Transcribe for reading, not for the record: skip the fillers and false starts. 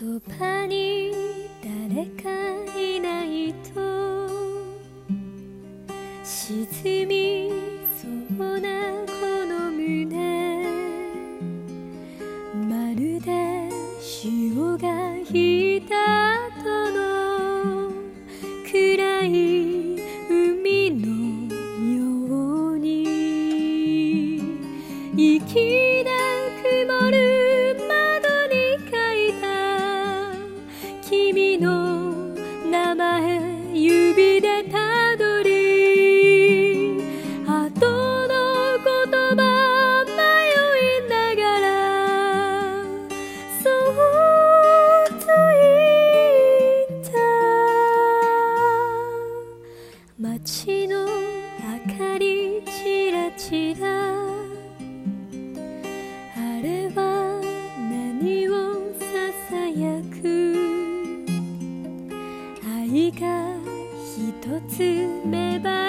そばに誰かいないと沈みそうなこの胸、まるで潮が引いた後の暗い海のように、息なく曇る窓に書いた君の名前指でたどり、後の言葉迷いながらそうと言った。街の明かりちらちら、あれは何をささやく、愛が一つ芽生え